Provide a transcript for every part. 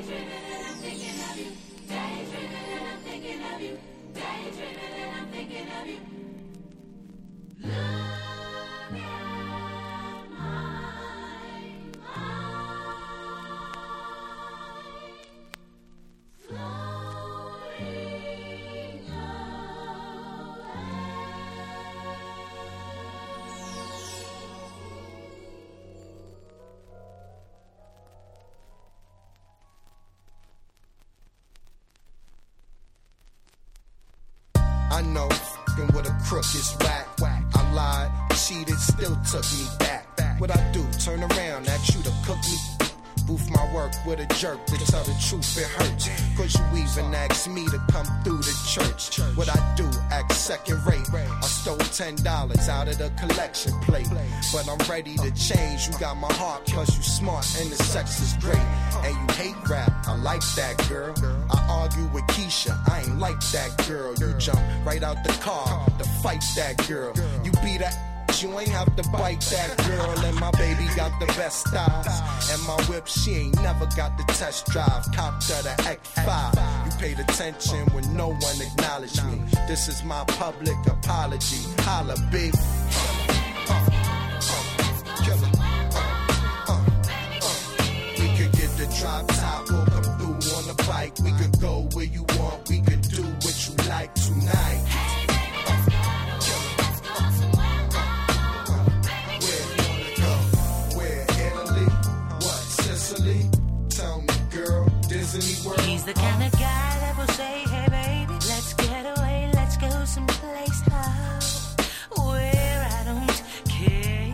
I know, f***ing with a crook is whack. I lied, cheated, still took me back. What I do, turn around, ask you to cook me. Boof my work with a jerk, to tell the truth it hurts. Cause you even asked me to come through the church. What I do, act second rate. I stole $10 out of the collection plate. But I'm ready to change, you got my heart, plus you smart and the sex is great. And you hate rap, I like that girl. I argue with Keisha, I ain't like that girl. You jump right out the car to fight that girl. You beat her, you ain't have to bite that girl. And my baby got the best styles. And my whip, she ain't never got the test drive. Copped her the X5. You paid attention when no one acknowledged me. This is my public apology. Holla, big. We could get the drop top, we'll come through on the bike. We could go where you want, we could do what you like tonight. He's the kind of guy that will say, hey baby, let's get away, let's go someplace where I don't care.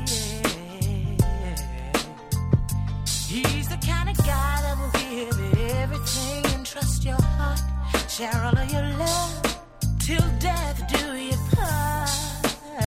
He's the kind of guy that will give everything and trust your heart, share all of your